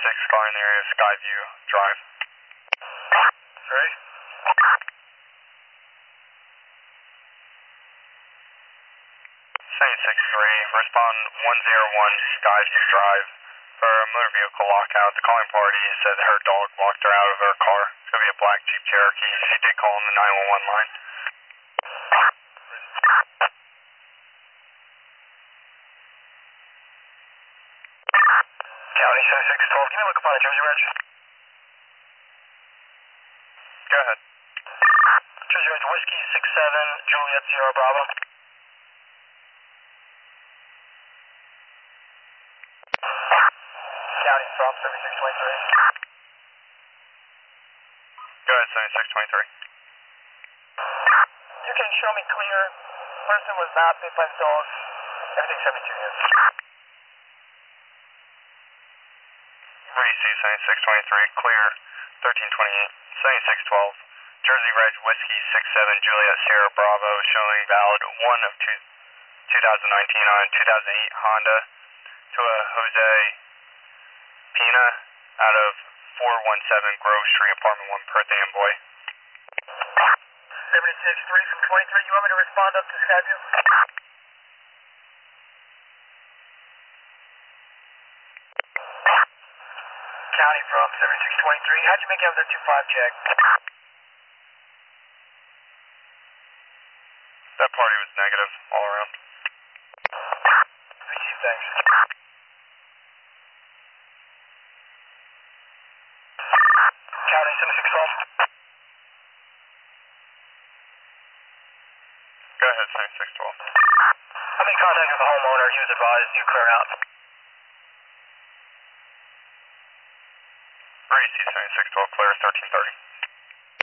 calling the area of Skyview Drive. Ready? 76-3, respond 101 Skyview Drive for a motor vehicle lockout. The calling party said her dog locked her out of her car. It's going to be a black Jeep Cherokee. She did call on the 911 line. County 7612, can you look up on the Jersey Reg? Go ahead. Jersey Reg, Whiskey 67, Juliet Sierra Bravo. County from 7623. Go ahead, 7623. You can show me clear. Person was not bit by the dog. Everything 72 here. VC 7623, clear 1328, 7612. Jersey Reg Whiskey 67 Juliet Sierra Bravo showing valid 1 of 2019 on a 2008 Honda to a Jose Pina out of 417 Grove Street, apartment 1, Perth Amboy. 76-3 from 23, you want me to respond up to Skyview? County from 7623, how'd you make out with that 25 check? That party was negative all around. Receive, thanks. County 7612. Go ahead, 7612. I'm in contact with the homeowner. He was advised you clear out. VC 7612, clear 1330.